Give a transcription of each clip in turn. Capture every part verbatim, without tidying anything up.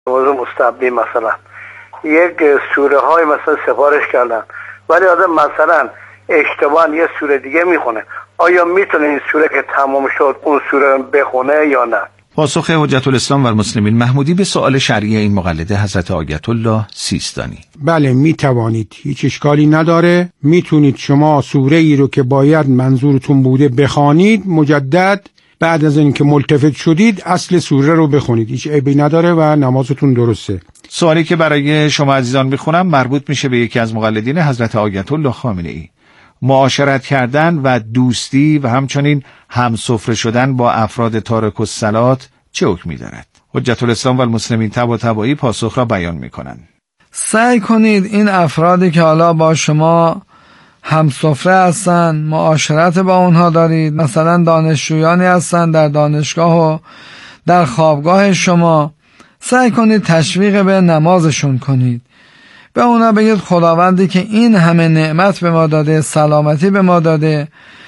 موضوع مستحبی مثلا یک سوره های مثلا سفارش کردن ولی آدم مثلا اشتباه یه سوره دیگه میخونه، آیا میتونه این سوره که تمام شد اون سوره رو بخونه یا نه؟ پاسخ حجت الاسلام و المسلمین محمودی به سوال شرعی این مقلده حضرت آیت الله سیستانی: بله میتوانید، هیچ اشکالی نداره. میتونید شما سوره ای رو که باید منظورتون بوده بخوانید، مجدد بعد از اینکه ملتفت شدید اصل سوره رو بخونید، هیچ عیبی نداره و نمازتون درسته. سوالی که برای شما عزیزان میخونم مربوط میشه به یکی از مقلدین حضرت آیت الله خامنه ای. معاشرت کردن و دوستی و همچنین همسفره شدن با افراد تارک الصلاة چه حکمی دارد؟ حجت الاسلام و المسلمین طباطبایی پاسخ را بیان میکنند. سعی کنید این افرادی که حالا با شما همسفره هستن، معاشرت با اونها دارید، مثلا دانشجویانی هستن در دانشگاه و در خوابگاه شما، سعی کنید تشویق به نمازشون کنید. به اونا بگید خداوندی که این همه نعمت به ما داده، سلامتی به ما داده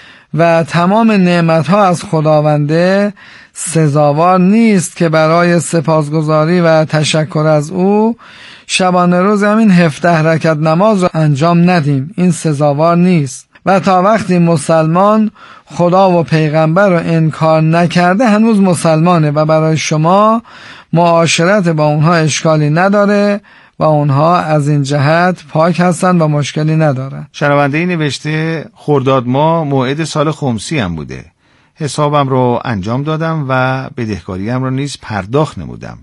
و تمام نعمت ها از خداونده، سزاوار نیست که برای سپاسگزاری و تشکر از او شبانه روز همین هفده رکعت نماز رو انجام ندیم. این سزاوار نیست و تا وقتی مسلمان خدا و پیغمبر رو انکار نکرده هنوز مسلمانه و برای شما معاشرت با اونها اشکالی نداره و اونها از این جهت پاک هستن و مشکلی ندارن. شنونده نوشته خرداد ماه موعد سال خمسی هم بوده، حسابم رو انجام دادم و بدهکاریم رو نیز پرداخت نمودم.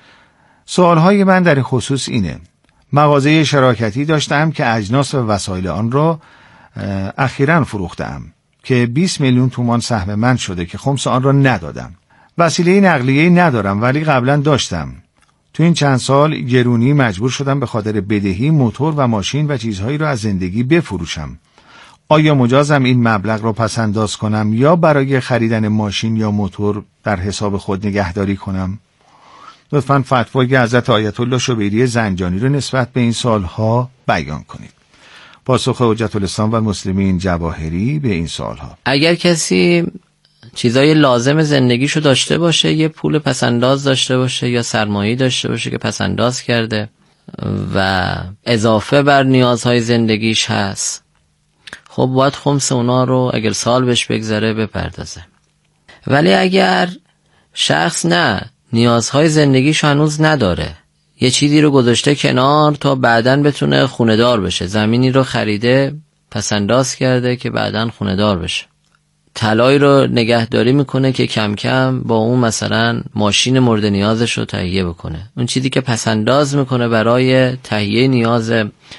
سوالهای من در خصوص اینه: مغازه شراکتی داشتم که اجناس و وسایل آن را اخیراً فروختم که بیست میلیون تومان سهم من شده که خمس آن را ندادم. وسیله نقلیه ندارم ولی قبلا داشتم. تو این چند سال گرونی مجبور شدم به خاطر بدهی موتور و ماشین و چیزهایی رو از زندگی بفروشم. آیا مجازم این مبلغ رو پس انداز کنم یا برای خریدن ماشین یا موتور در حساب خود نگهداری کنم؟ لطفاً فتوای حضرت آیت الله شبیری زنجانی رو نسبت به این سالها بیان کنید. پاسخ حجت الاسلام و المسلمین جواهری به این سالها: اگر کسی چیزای لازم زندگیشو داشته باشه، یه پول پسنداز داشته باشه یا سرمایه‌ای داشته باشه که پسنداز کرده و اضافه بر نیازهای زندگیش هست، خب باید خمس اونا رو اگر سال بهش بگذره بپردازه. ولی اگر شخص نه نیازهای زندگیشو هنوز نداره، یه چیزی رو گذاشته کنار تا بعداً بتونه خونه دار بشه، زمینی رو خریده پسنداز کرده که بعداً خونه دار بشه، طلایی رو نگهداری میکنه که کم کم با اون مثلا ماشین مورد نیازش رو تهیه بکنه، اون چیزی که پسنداز میکنه برای تهیه نیاز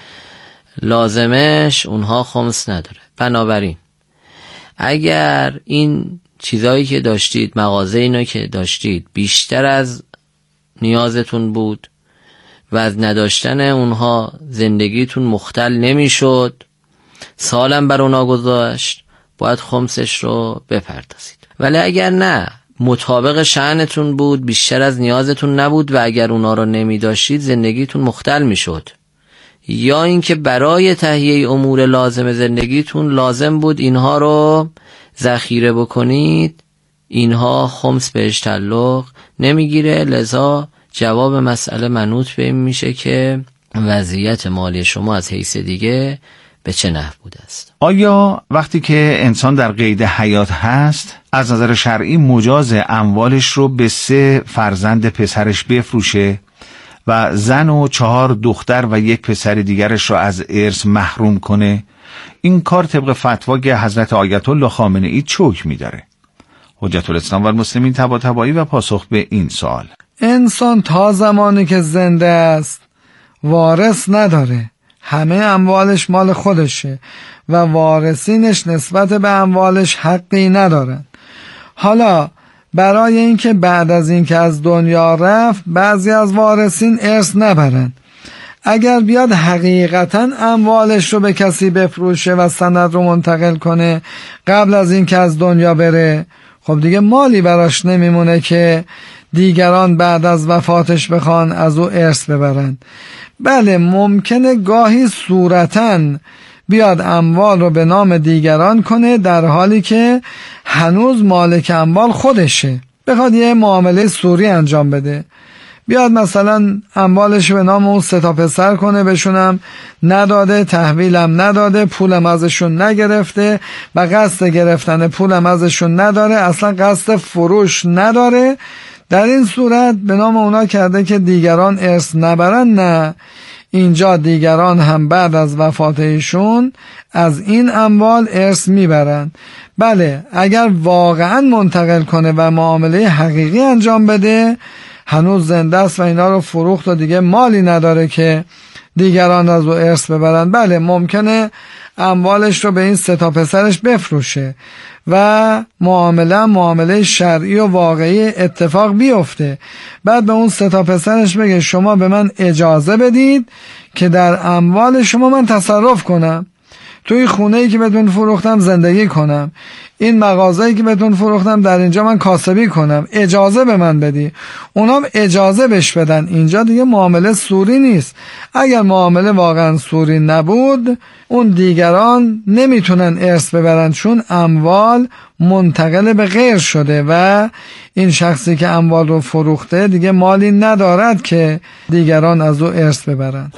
لازمش اونها خمس نداره. بنابراین اگر این چیزایی که داشتید، مغازه اینا که داشتید بیشتر از نیازتون بود و از نداشتن اونها زندگیتون مختل نمیشد، سالم بر اونا گذاشت، باید خمسش رو بپردازید. ولی اگر نه مطابق شأنتون بود، بیشتر از نیازتون نبود و اگر اونا رو نمی داشتید زندگیتون مختل می شد، یا اینکه برای تهیه امور لازم زندگیتون لازم بود اینها رو ذخیره بکنید، اینها خمس بهش تعلق نمیگیره. لذا جواب مسئله منوط به این میشه که وضعیت مالی شما از حیث دیگه به چه نحو بوده است. آیا وقتی که انسان در قید حیات هست از نظر شرعی مجاز اموالش رو به سه فرزند پسرش بفروشه و زن و چهار دختر و یک پسر دیگرش رو از ارث محروم کنه؟ این کار طبق فتوای حضرت آیت الله خامنه ای چه حکمی داره؟ حجت الاسلام و المسلمین طباطبایی و پاسخ به این سوال: انسان تا زمانی که زنده است وارث نداره، همه اموالش مال خودشه و وارثینش نسبت به اموالش حقی ندارن. حالا برای اینکه بعد از اینکه از دنیا رفت بعضی از وارثین ارث نبرن، اگر بیاد حقیقتا اموالش رو به کسی بفروشه و سند رو منتقل کنه قبل از اینکه از دنیا بره، خب دیگه مالی براش نمیمونه که دیگران بعد از وفاتش بخوان از او ارث ببرن. بله ممکنه گاهی صورتاً بیاد اموال رو به نام دیگران کنه در حالی که هنوز مالک اموال خودشه، بخواد یه معامله سوری انجام بده، بیاد مثلا اموالش به نام اون سه تا پسر کنه، بهشونم نداده، تحویلم نداده، پولم ازشون نگرفته و قصد گرفتن پولم ازشون نداره، اصلا قصد فروش نداره. در این صورت به نام اونا کرده که دیگران ارث نبرن. نه، اینجا دیگران هم بعد از وفات ایشون از این اموال ارث میبرن. بله، اگر واقعا منتقل کنه و معامله حقیقی انجام بده، هنوز زنده است و اینا رو فروخت و دیگه مالی نداره که دیگران از او ارث ببرن. بله، ممکنه اموالش رو به این سه تا پسرش بفروشه و معامله معامله شرعی و واقعی اتفاق بیفته. بعد به اون سه تا پسرش بگه شما به من اجازه بدید که در اموال شما من تصرف کنم، توی خونه‌ای که بهتون فروختم زندگی کنم، این مغازه‌ای که بهتون فروختم در اینجا من کاسبی کنم، اجازه به من بدی. اونام اجازه بهش بدن. اینجا دیگه معامله سوری نیست. اگر معامله واقعا سوری نبود، اون دیگران نمیتونن ارث ببرن، چون اموال منتقل به غیر شده و این شخصی که اموال رو فروخته دیگه مالی ندارد که دیگران از او ارث ببرن.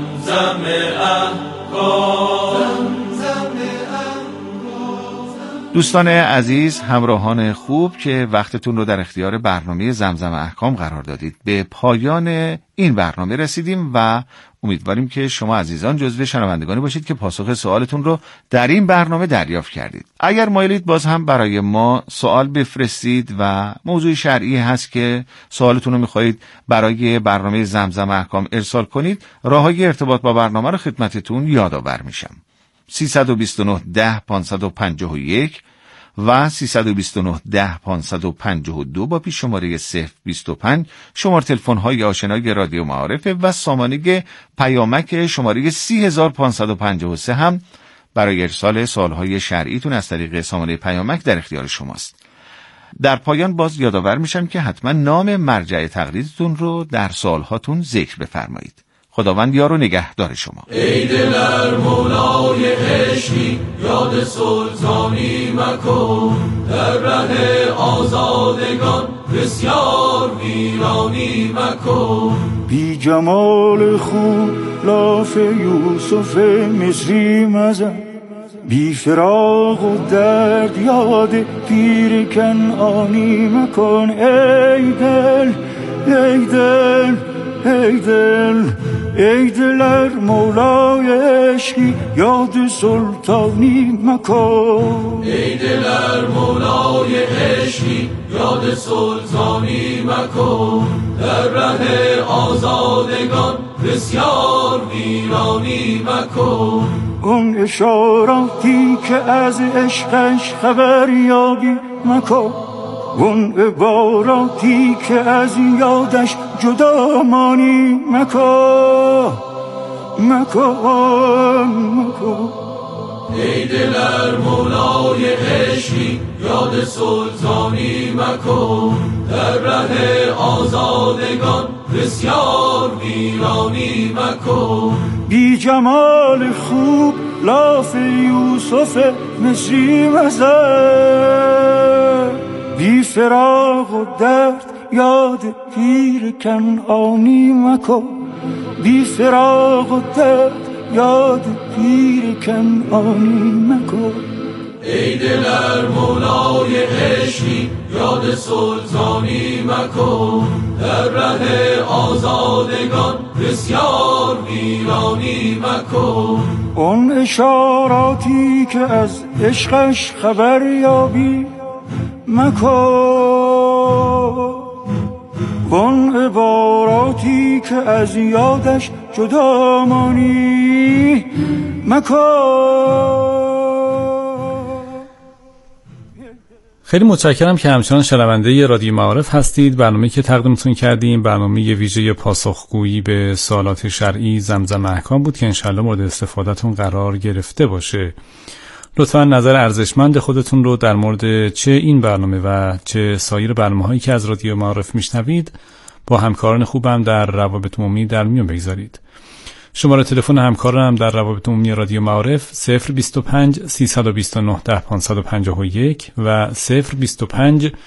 دوستان عزیز، همراهان خوب که وقتتون رو در اختیار برنامه زمزم احکام قرار دادید، به پایان این برنامه رسیدیم و امیدواریم که شما عزیزان جزو شنوندگانی باشید که پاسخ سوالتون رو در این برنامه دریافت کردید. اگر مایلید باز هم برای ما سوال بفرستید و موضوع شرعی هست که سوالتون رو میخواهید برای برنامه زمزم احکام ارسال کنید، راههای ارتباط با برنامه رو خدمتتون یادآور میشم. سیصد و بیست و نه ده پانصد و پنجاه و یک و سیصد و بیست و نه ده پانصد و پنجاه و دو با پیش شماره صفر بیست و پنج شماره تلفن های آشنای رادیو معارف و سامانه پیامک شماره سی هزار پانصد و پنجاه و سه هم برای ارسال سوالهای شرعیتون از طریق سامانه پیامک در اختیار شماست. در پایان باز یادآور میشم که حتما نام مرجع تقلیدتون رو در سوالهاتون ذکر بفرمایید. خداوند یار و نگهدار شما. ای دلر مولای عشقی یاد سلطانی مکن، در ره آزادگان بسیار ویرانی مکن. بی جمال خوب لاف یوسف مصری مزن، بی فراق و درد یاد پیر کنعانی مکن. ای دل ای دل ای دل ای دلر مولای عشقی یاد سلطانی مکن. ای دلر مولای عشقی یاد سلطانی مکن، در ره آزادگان بسیار ویرانی مکن. اون اشاراتی که از عشقش خبر یابی مکن، اون عباراتی که از یادش جدا مانی مکن مکن مکن. ای دلر مولای عشقی یاد سلطانی مکن، در ره آزادگان بسیار ویرانی مکن. بی جمال خوب لاف یوسف مصری مزن، بی فراق و درد یاد پیر کنعانی مکن. بی فراق و درد یاد پیر کنعانی مکن. ای دلر مولای عشقی یاد سلطانی مکن، در ره آزادگان بسیار ویرانی مکن. اون اشاراتی که از عشقش خبر یابی مکن، اون عباراتی که از یادش جدا مانی مکن. خیلی متشکرم که همچنان شنونده رادیو معارف هستید. برنامه‌ای که تقدیمتون کردیم برنامه ویژه پاسخگویی به سوالات شرعی زمزم احکام بود که انشالله مورد استفادهتون قرار گرفته باشه. لطفاً نظر ارزشمند خودتون رو در مورد چه این برنامه و چه سایر برنامه‌هایی که از رادیو معارف میشنوید با همکاران خوبم در روابط عمومی در میون بگذارید. شماره تلفن همکارم در روابط عمومی رادیو معارف صفر بیست و پنج سیصد و بیست و نه ده پانصد و پنجاه و یک و صفر بیست و پنج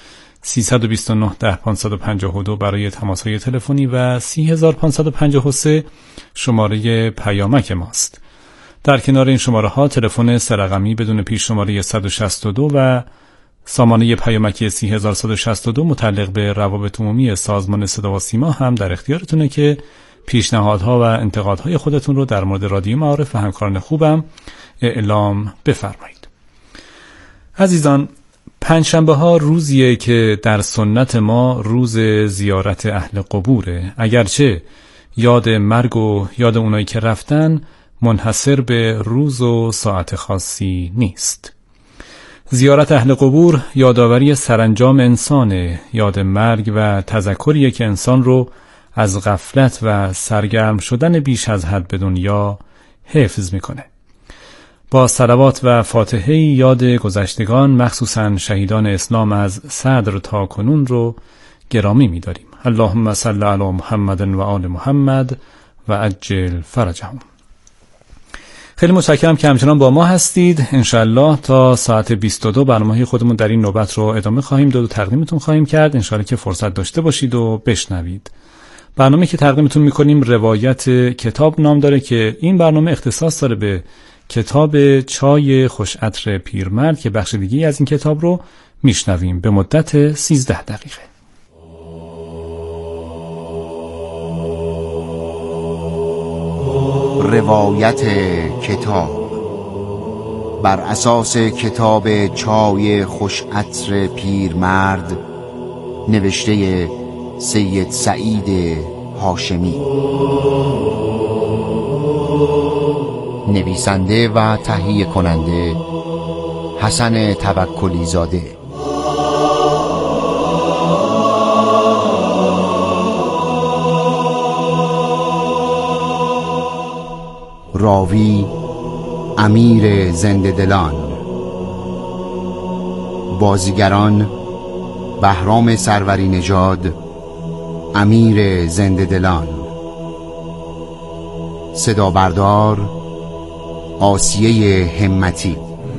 سیصد و بیست و نه ده پانصد و پنجاه و دو برای تماس‌های تلفنی و سی هزار و پانصد و پنجاه و سه شماره پیامک ماست. در کنار این شماره ها تلفن سه رقمی بدون پیش شماره صد و شصت و دو و سامانه پیامکی سی هزار و صد و شصت و دو متعلق به روابط عمومی سازمان صدا و سیما هم در اختیارتونه که پیشنهادها و انتقادهای خودتون رو در مورد رادیو معارف و همکاران خوبم اعلام بفرمایید. عزیزان، پنجشنبه ها روزیه که در سنت ما روز زیارت اهل قبوره، اگرچه یاد مرگ و یاد اونایی که رفتن منحصر به روز و ساعت خاصی نیست. زیارت اهل قبور یادآوری سرانجام انسانه، یاد مرگ و تذکریه که انسان رو از غفلت و سرگرم شدن بیش از حد به دنیا حفظ میکنه. با صلوات و فاتحه یاد گذشتگان مخصوصاً شهیدان اسلام از صدر تا کنون رو گرامی می‌داریم. اللهم صل علی محمد و آل محمد و عجل فرجهم. خیلی متشکرم که همچنان با ما هستید. انشالله تا ساعت بیست و دو برنامه خودمون در این نوبت رو ادامه خواهیم داد و تقدیمتون خواهیم کرد. انشالله که فرصت داشته باشید و بشنوید. برنامه که تقدیمتون میکنیم روایت کتاب نام داره که این برنامه اختصاص داره به کتاب چای خوش عطر پیرمرد که بخش دیگه از این کتاب رو میشنویم به مدت سیزده دقیقه. روایت کتاب بر اساس کتاب چای خوش عطر پیرمرد نوشته سید سعید هاشمی، نویسنده و تهیه کننده حسن توکلی زاده، راوی امیر زنده دلان، بازیگران بهرام سروری نژاد، امیر زنده دلان، صدا بردار آسیه همتی.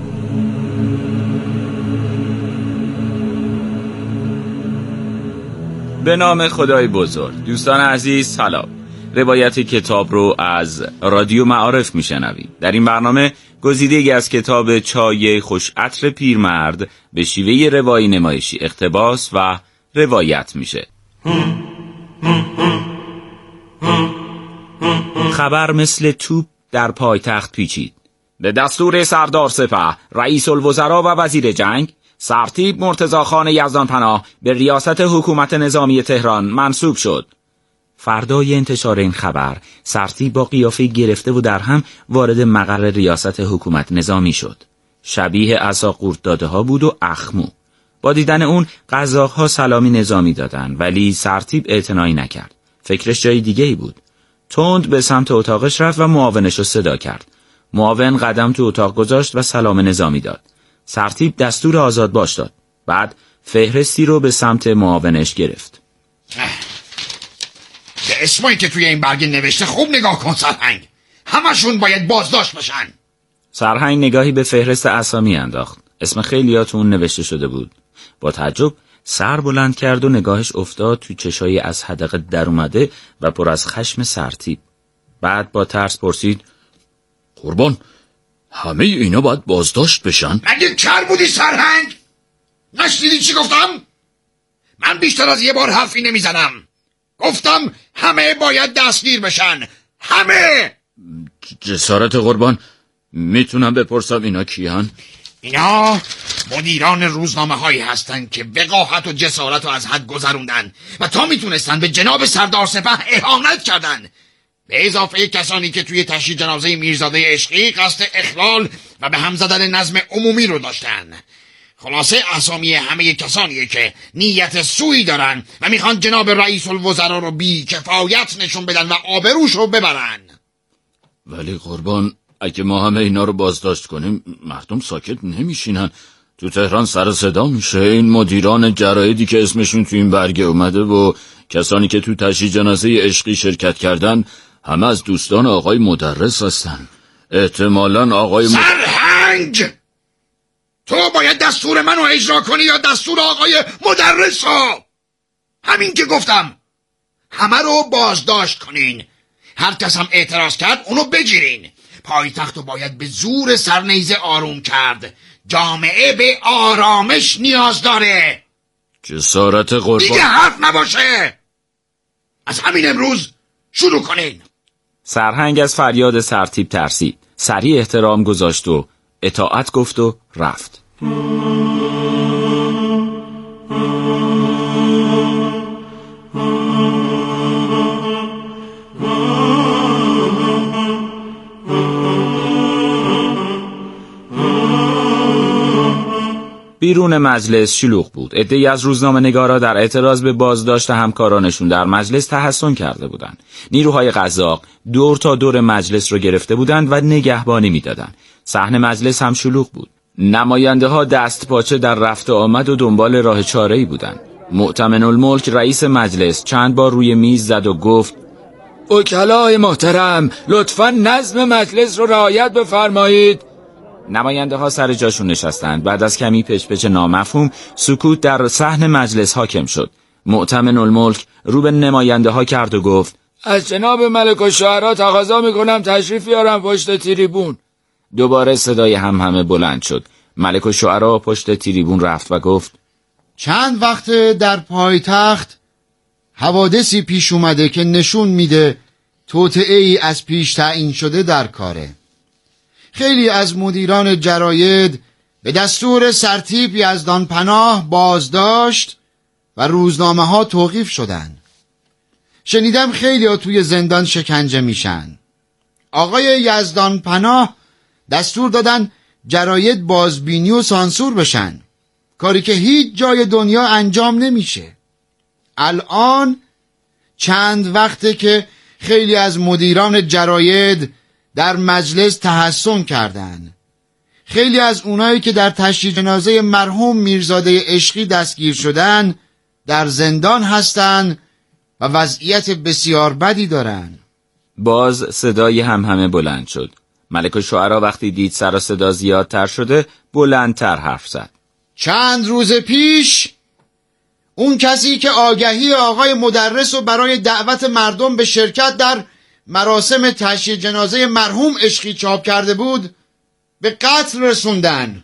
به نام خدای بزرگ. دوستان عزیز سلام. روایت کتاب رو از رادیو معارف میشنوید. در این برنامه گزیده‌ای از کتاب چای خوش عطر پیرمرد به شیوه روایی نمایشی اقتباس و روایت میشه. خبر مثل توپ در پایتخت پیچید. به دستور سردار سپه، رئیس الوزراء و وزیر جنگ، سرتیپ مرتضاخان یزدانپناه به ریاست حکومت نظامی تهران منصوب شد. فردای انتشار این خبر، سرتیپ با قیافه گرفته و در هم وارد مقر ریاست حکومت نظامی شد. شبیه عصا قورت داده ها بود و اخمو. با دیدن اون قزاق‌ها سلامی نظامی دادن، ولی سرتیپ اعتنایی نکرد. فکرش جای دیگه ای بود. تند به سمت اتاقش رفت و معاونش رو صدا کرد. معاون قدم تو اتاق گذاشت و سلام نظامی داد. سرتیپ دستور آزاد باش داد. بعد فهرستی رو به سمت معاونش گرفت. به اسمایی که توی این برگه نوشته خوب نگاه کن سرهنگ. همشون باید بازداشت بشن. سرهنگ نگاهی به فهرست اسامی انداخت. اسم خیلیاتون نوشته شده بود. با تعجب سر بلند کرد و نگاهش افتاد تو چشای از حدقه در اومده و پر از خشم سرتیپ. بعد با ترس پرسید: قربان، همه اینا باید بازداشت بشن؟ مگه کر بودی سرهنگ؟ نشنیدی چی گفتم؟ من بیشتر از یه بار حرفی نمیزنم. گفتم همه باید دستگیر بشن. همه. جسارت قربان، میتونم بپرسم اینا کیان؟ اینا مدیران روزنامه هایی هستن که وقاحت و جسارت رو از حد گذروندن و تا میتونستن به جناب سردار سپه اهانت کردن، به اضافه کسانی که توی تشییع جنازه میرزاده عشقی قصد اخلال و به هم زدن نظم عمومی رو داشتن. خلاصه اسامی همه کسانیه که نیت سویی دارن و میخوان جناب رئیس الوزراء رو بی کفایت نشون بدن و آبروش رو ببرن. ولی قربان، اگه ما همه اینا رو بازداشت کنیم مردم ساکت نمیشینن. تو تهران سر صدا میشه. این مدیران جرایدی که اسمشون تو این برگه اومده و کسانی که تو تشییع جنازه عشقی شرکت کردن همه از دوستان آقای مدرس هستن. احتمالاً آقای سرهنگ! تو باید دستور منو اجرا کنی یا دستور آقای مدرس رو؟ همین که گفتم. همه رو بازداشت کنین. هر کس هم اعتراض کرد اونو بگیرین. پایتخت رو باید به زور سرنیزه آروم کرد. جامعه به آرامش نیاز داره. جسارت قربان. دیگه حرف نباشه. از همین امروز شروع کنین. سرهنگ از فریاد سرتیپ ترسید. سریع احترام گذاشت و اطاعت گفت و رفت. بیرون مجلس شلوغ بود. عده‌ای از روزنامه‌نگارا در اعتراض به بازداشت همکارانشون در مجلس تحسن کرده بودند. نیروهای قزاق دور تا دور مجلس رو گرفته بودند و نگهبانی می‌دادند. صحن مجلس هم شلوغ بود. نماینده‌ها دست پاچه در رفت و آمد و دنبال راه چاره‌ای بودند. مؤتمن الملک رئیس مجلس چند بار روی میز زد و گفت: وکلای محترم، لطفاً نظم مجلس رو رعایت بفرمایید. نماینده ها سر جاشون نشستند. بعد از کمی پچ‌پچ نامفهوم سکوت در صحن مجلس حاکم شد. مؤتمن الملک رو به نماینده ها کرد و گفت: از جناب ملک الشعرا تقاضا میکنم تشریف بیارن پشت تریبون. دوباره صدای همهمه بلند شد. ملک الشعرا پشت تریبون رفت و گفت: چند وقت در پایتخت حوادثی پیش اومده که نشون میده توطئه‌ای از پیش تعیین شده در کاره. خیلی از مدیران جراید به دستور سرتیپ یزدانپناه بازداشت و روزنامه ها توقیف شدن. شنیدم خیلی ها توی زندان شکنجه میشن. آقای یزدانپناه دستور دادن جراید بازبینی و سانسور بشن، کاری که هیچ جای دنیا انجام نمیشه. الان چند وقته که خیلی از مدیران جراید در مجلس تحسن کردن. خیلی از اونایی که در تشییع جنازه مرحوم میرزاده عشقی دستگیر شدن در زندان هستن و وضعیت بسیار بدی دارن. باز صدای همهمه بلند شد. ملک الشعرا وقتی دید سر و صدا زیادتر شده بلندتر حرف زد. چند روز پیش اون کسی که آگهی آقای مدرس رو برای دعوت مردم به شرکت در مراسم تشییع جنازه مرحوم عشقی چاپ کرده بود به قتل رسوندن.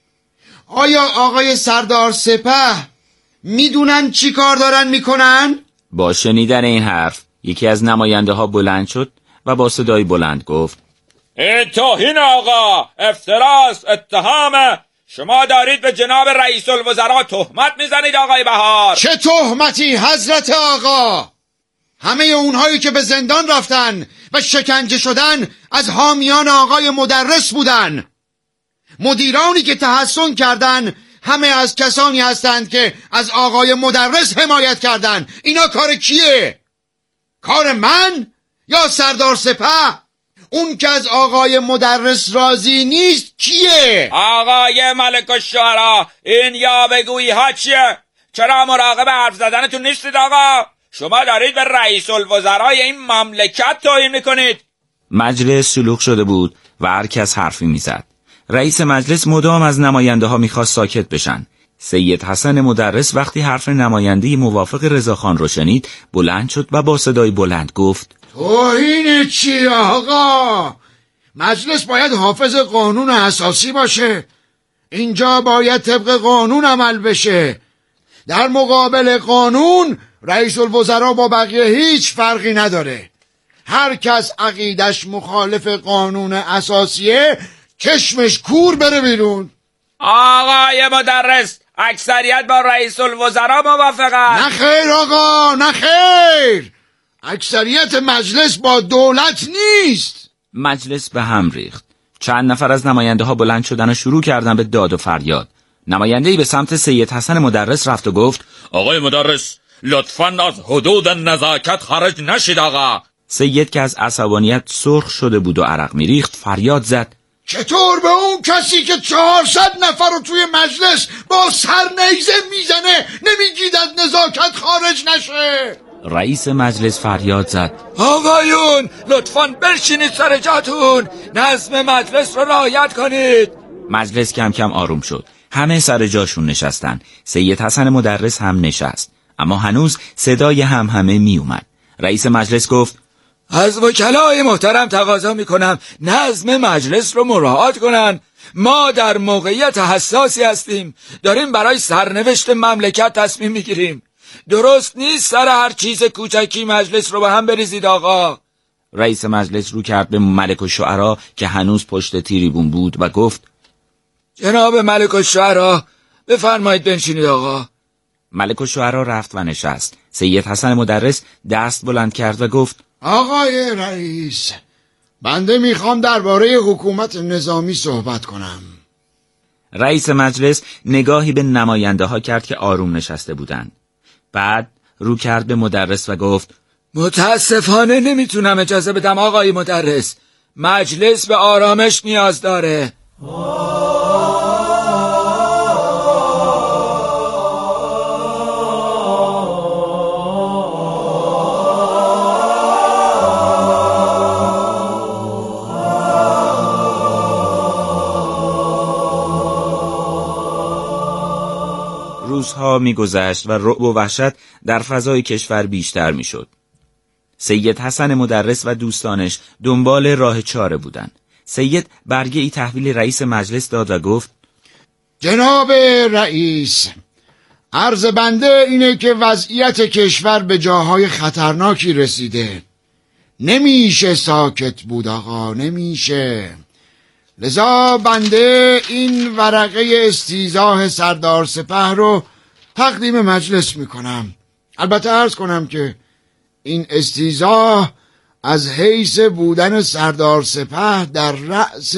آیا آقای سردار سپه میدونن چی کار دارن میکنن؟ با شنیدن این حرف یکی از نماینده ها بلند شد و با صدای بلند گفت: این توهین آقا، افتراس، اتهامه. شما دارید به جناب رئیس الوزراء تهمت میزنید آقای بهار. چه تهمتی حضرت آقا؟ همه اونهایی که به زندان رفتن و شکنجه شدن از حامیان آقای مدرس بودن. مدیرانی که تحسن کردن همه از کسانی هستند که از آقای مدرس حمایت کردن. اینا کار کیه؟ کار من یا سردار سپه؟ اون که از آقای مدرس راضی نیست کیه؟ آقای ملک الشعرا، این یا بگویی ها چیه؟ چرا مراقب حرف زدنتون نیستید آقا؟ شما دارید به رئیس الوزرای این مملکت توهین میکنید. مجلس شلوغ شده بود و هر کس حرفی میزد. رئیس مجلس مدام از نماینده ها میخواست ساکت بشن. سید حسن مدرس وقتی حرف نماینده موافق رضاخان رو شنید بلند شد و با صدای بلند گفت: توهین چی آقا؟ مجلس باید حافظ قانون اساسی باشه. اینجا باید طبق قانون عمل بشه. در مقابل قانون رئیس الوزراء با بقیه هیچ فرقی نداره. هر کس عقیدش مخالف قانون اساسیه چشمش کور بره بیرون. آقای مدرس، اکثریت با رئیس الوزراء موافقن. نه خیر آقا، نه خیر. اکثریت مجلس با دولت نیست. مجلس به هم ریخت. چند نفر از نماینده ها بلند شدن و شروع کردن به داد و فریاد. نماینده‌ای به سمت سید حسن مدرس رفت و گفت: آقای مدرس، لطفاً از حدود نزاکت خارج نشید آقا. سید که از عصبانیت سرخ شده بود و عرق میریخت فریاد زد: چطور به اون کسی که چهارصد نفر رو توی مجلس با سرنیزه میزنه نمیگید از نزاکت خارج نشه؟ رئیس مجلس فریاد زد: آقایون، لطفاً برشینید سر جاتون. نظم مجلس رو رعایت کنید. مجلس کم کم آروم شد. همه سر جاشون نشستن. سید حسن مدرس هم نشست. اما هنوز صدای هم همه می اومد. رئیس مجلس گفت: از وکلای محترم تقاضا می کنم نظم مجلس رو مراعات کنن. ما در موقعیت حساسی هستیم. داریم برای سرنوشت مملکت تصمیم می گیریم. درست نیست سر هر چیز کوچکی مجلس رو به هم بریزید آقا. رئیس مجلس رو کرد به ملک الشعرا که هنوز پشت تریبون بود و گفت: جناب ملک الشعرا بفرمایید بنشینید آقا. ملک الشعرا رفت و نشست. سید حسن مدرس دست بلند کرد و گفت: آقای رئیس، بنده میخوام درباره حکومت نظامی صحبت کنم. رئیس مجلس نگاهی به نماینده ها کرد که آروم نشسته بودند. بعد رو کرد به مدرس و گفت: متاسفانه نمیتونم اجازه بدم آقای مدرس. مجلس به آرامش نیاز داره. روزها می‌گذشت و رعب و وحشت در فضای کشور بیشتر می‌شد. سید حسن مدرس و دوستانش دنبال راه چاره بودند. سید برگه ای تحویل رئیس مجلس داد و گفت: جناب رئیس، عرض بنده اینه که وضعیت کشور به جاهای خطرناکی رسیده. نمیشه ساکت بود آقا، نمیشه. لذا بنده این ورقه استیضاح سردار سپه رو تقدیم مجلس میکنم. البته عرض کنم که این استیضاح از حیث بودن سردار سپه در رأس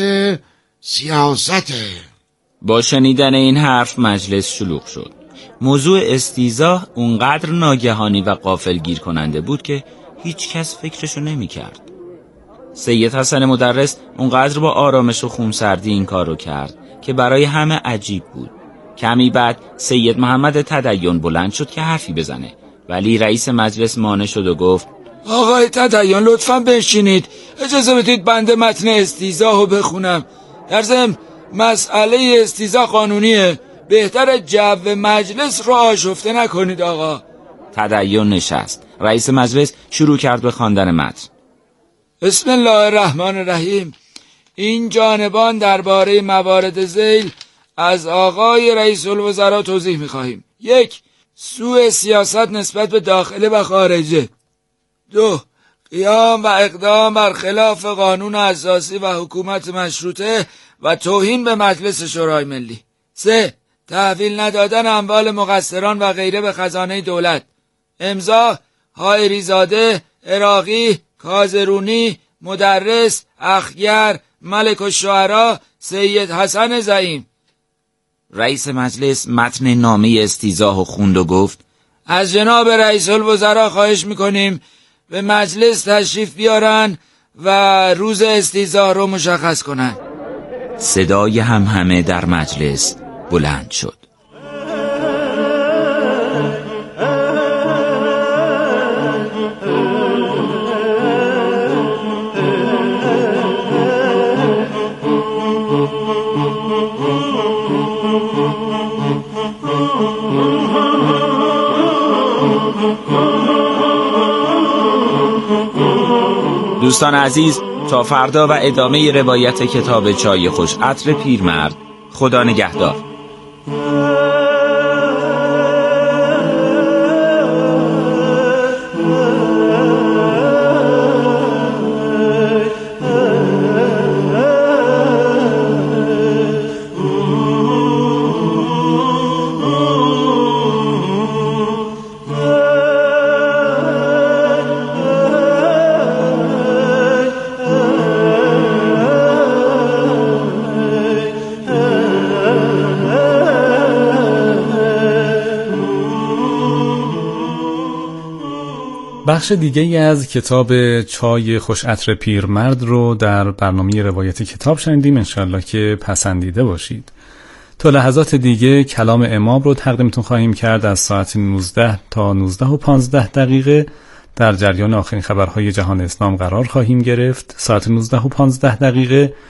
سیاسته. با شنیدن این حرف مجلس شلوغ شد. موضوع استیضاح اونقدر ناگهانی و غافلگیر کننده بود که هیچ کس فکرشو نمی کرد. سید حسن مدرس اونقدر با آرامش و خونسردی این کار رو کرد که برای همه عجیب بود. کمی بعد سید محمد تدین بلند شد که حرفی بزنه، ولی رئیس مجلس مانع شد و گفت: آقای تدین لطفاً بنشینید. اجازه بدید بنده متن استیضاح رو بخونم. در ضمن مسئله استیضاح قانونیه. بهتر جو مجلس رو آشفته نکنید آقا. تدین نشست. رئیس مجلس شروع کرد به خواندن متن. بسم الله الرحمن الرحیم. این جانبان درباره موارد ذیل از آقای رئیس الوزراء توضیح می‌خواهیم. یک، سوء سیاست نسبت به داخله و خارجه. دو، قیام و اقدام بر خلاف قانون اساسی و حکومت مشروطه و توهین به مجلس شورای ملی. سه، تحویل ندادن اموال مقصران و غیره به خزانه دولت. امضا حائری زاده، عراقی، کازرونی، مدرس، اخگر، ملک الشعرا، سید حسن زعیم. رئیس مجلس متن نامه استیضاح خوند و گفت: از جناب رئیس الوزراء خواهش میکنیم به مجلس تشریف بیارن و روز استیضاح رو مشخص کنن. صدای هم همه در مجلس بلند شد. دوستان عزیز، تا فردا و ادامه روایت کتاب چای خوش عطر پیرمرد. خدا نگهدار. بخش دیگه ای از کتاب چای خوش عطر پیرمرد رو در برنامه روایت کتاب شنیدیم. انشالله که پسندیده باشید. تا لحظات دیگه کلام امام رو تقدیمتون خواهیم کرد از ساعت نوزده تا نوزده و پانزده دقیقه. در جریان آخرین خبرهای جهان اسلام قرار خواهیم گرفت. ساعت نوزده و پانزده دقیقه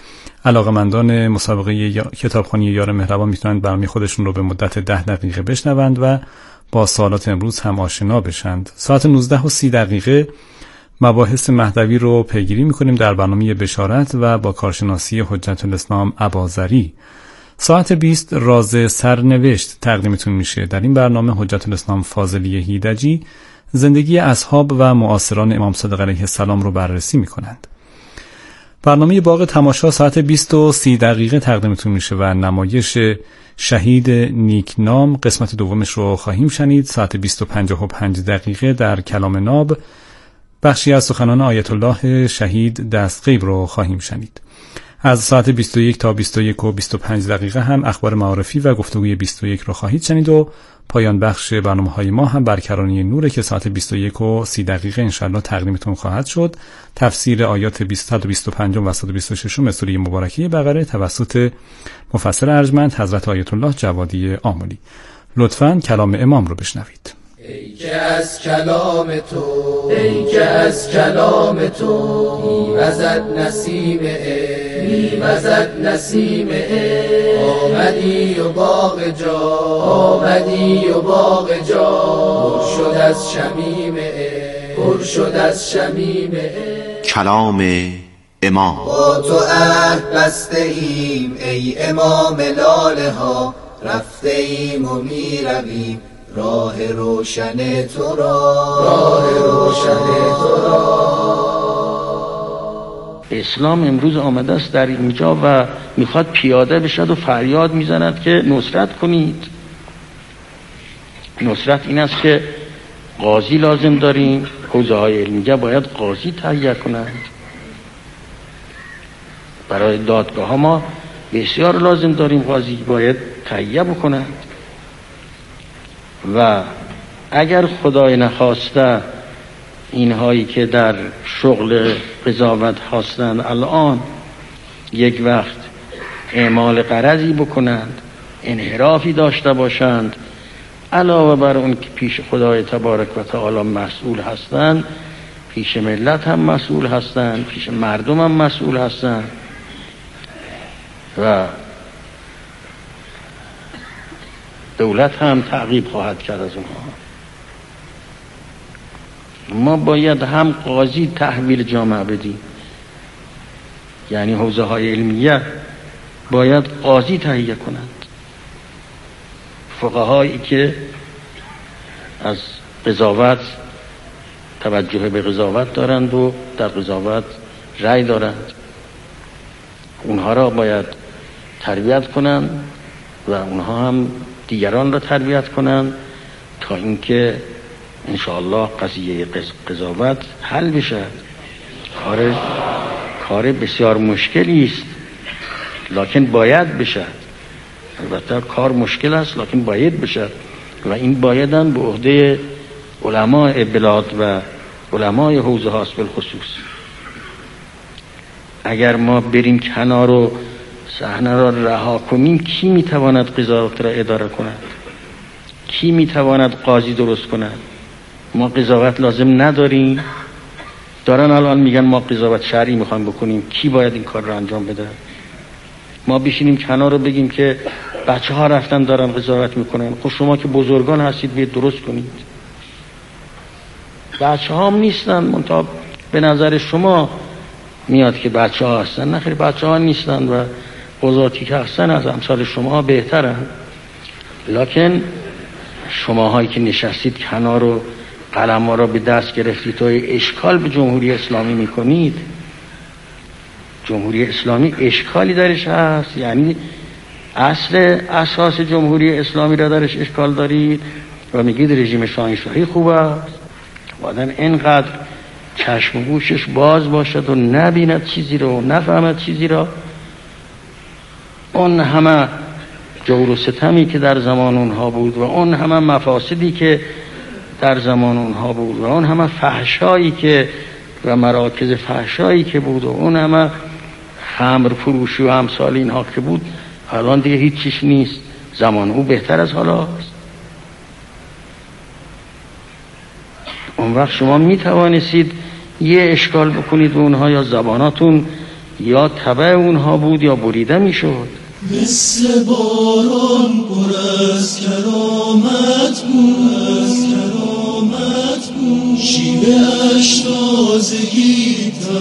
علاقه‌مندان مسابقه یا... کتابخوانی یار مهربان میتونن برنامه خودشون رو به مدت ده دقیقه بشنوند و با سوالات امروز هم آشنا بشند. ساعت نوزده و سی دقیقه مباحث مهدوی رو پیگیری میکنیم در برنامه بشارت و با کارشناسی حجت الاسلام اباظری. ساعت بیست راز سرنوشت تقدیمتون میشه. در این برنامه حجت الاسلام فاضلی هیدجی زندگی اصحاب و معاصران امام صادق علیه السلام رو بررسی میکنند. برنامه باغ تماشا ساعت بیست و سی دقیقه تقدیمتون میشه و نمایش شهید نیکنام قسمت دومش رو خواهیم شنید. ساعت بیست و پنجاه و پنج دقیقه در کلام ناب بخشی از سخنان آیت الله شهید دستغیب رو خواهیم شنید. از ساعت بیست و یک تا بیست و یک و بیست و پنج دقیقه هم اخبار معارفی و گفتگوی بیست و یک رو خواهید شنید و پایان بخش برنامه‌های ما هم برکرانی نوره که ساعت بیست و یک و سی دقیقه انشالله تقدیمتون خواهد شد. تفسیر آیات بیست و بیست و پنج و صد و بیست و شش سوره مبارکه بقره توسط مفسر ارجمند حضرت آیت الله جوادی آملی. لطفاً کلام امام رو بشنوید. ای که از کلام تو ای که از کلام تو میوزد نسیم عشق میوزد نسیم عشق آمدی و باغ جا آمدی و باغ جا پر شد از شمیم عشق پر شد از شمیم عشق. کلام امام. با تو عهد بسته ایم ای امام لاله ها رفته ایم و میرویم راه روشن تو را راه روشن تو را. اسلام امروز آمده است در اینجا و میخواد پیاده بشد و فریاد میزند که نصرت کنید. نصرت این است که قاضی لازم داریم. حوزه های علمیه باید قاضی تهیه کنند. برای دادگاه ها ما بسیار لازم داریم قاضی باید تهیه بکنند. و اگر خدای نخواسته اینهایی که در شغل قضاوت هستند الان یک وقت اعمال غرضی بکنند انحرافی داشته باشند علاوه بر اون که پیش خدای تبارک و تعالی مسئول هستند پیش ملت هم مسئول هستند پیش مردم هم مسئول هستند و دولت هم تعقیب خواهد کرد از اونها. ما باید هم قاضی تحویل جامعه بدیم، یعنی حوزه های علمیه باید قاضی تهیه کنند. فقهایی که از قضاوت توجه به قضاوت دارند و در قضاوت رأی دارند اونها را باید تربیت کنند و اونها هم دیگران را تربیت کنند تا اینکه انشاءالله قضیه قضاوت حل بشه. کار کار بسیار مشکلی است لکن باید بشه. البته کار مشکل است لکن باید بشه و این باید هم به عهده علماء بلاد و علماء حوزه هاست بالخصوص. اگر ما بریم کنار و صحنه را رها کنیم کی میتواند قضاوت را اداره کند؟ کی میتواند قاضی درست کند؟ ما قضاوت لازم نداریم. دارن الان میگن ما قضاوت شرعی میخوایم بکنیم. کی باید این کار را انجام بده؟ ما بشینیم کنار رو بگیم که بچه ها رفتن دارن قضاوت میکنن. خب شما که بزرگان هستید بیاید درست کنید. بچه ها هم نیستن منتها به نظر شما میاد که بچه ها هستن. نه خیر بچه ها نیستن و قضاتی که هستن از امثال شما بهترن. لکن شما هایی که نشستید کنار و قلم ها را به دست گرفتید و اشکال به جمهوری اسلامی میکنید. جمهوری اسلامی اشکالی درش هست، یعنی اصل اساس جمهوری اسلامی را درش اشکال دارید و میگید رژیم شاهنشاهی خوب است. آدم اینقدر چشم و گوشش باز باشد و نبیند چیزی را و نفهمد چیزی را. اون همه جور و ستمی که در زمان اونها بود و اون همه مفاسدی که در زمان اونها بود و اون همه فحشایی که و مراکز فحشایی که بود و اون همه خمر فروشی و امثال اینها که بود الان دیگه هیچ چیز نیست. زمان او بهتر از حالا است. اون وقت شما می توانستید یه اشکال بکنید و اونها یا زباناتون یا تبع اونها بود یا بریده میشد. مثل باران پر از کرامت بود، از کرامت بود، شیوه اش تازگی